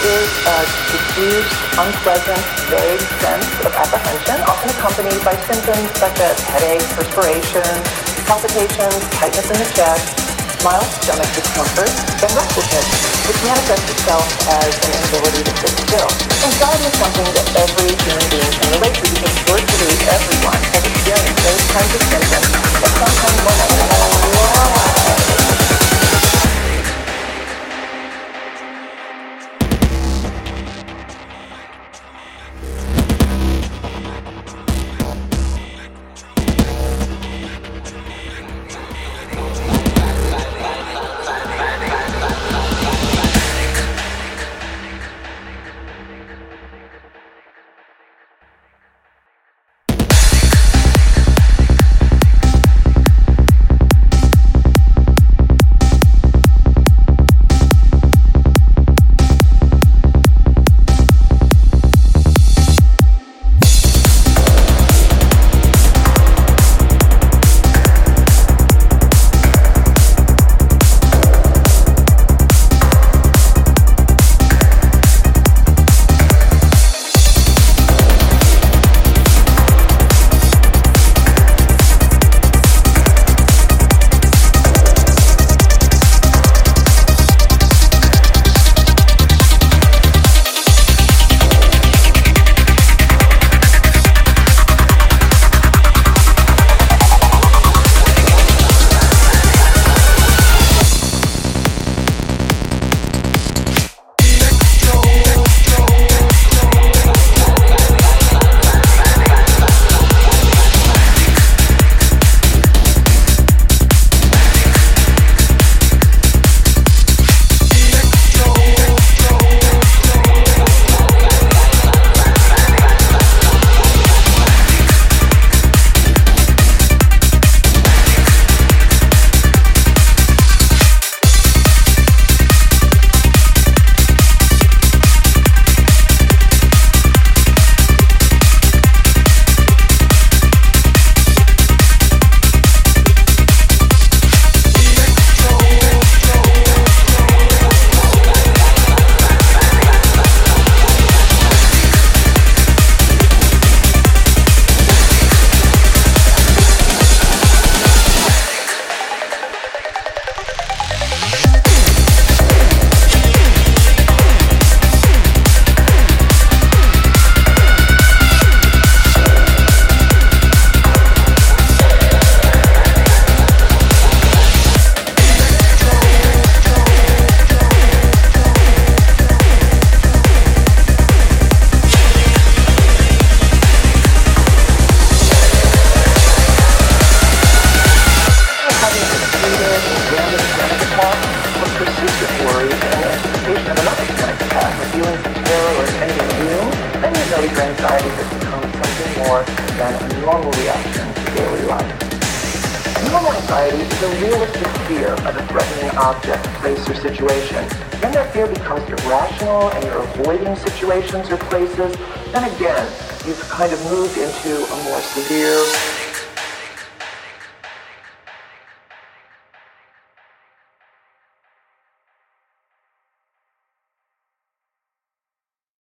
is a diffuse, unpleasant, vague sense of apprehension, often accompanied by symptoms such as headache, perspiration, palpitations, tightness in the chest, mild stomach discomfort, and restlessness, which manifests itself as an inability to sit still. Anxiety is something that every human being can relate to because virtually everyone has experienced those kinds of symptoms at some time or another in their lives. Anxiety has become something more than a normal reaction to daily life. Normal anxiety is a realistic fear of a threatening object, place, or situation. When that fear becomes irrational and you're avoiding situations or places, then again, you've kind of moved into a more severe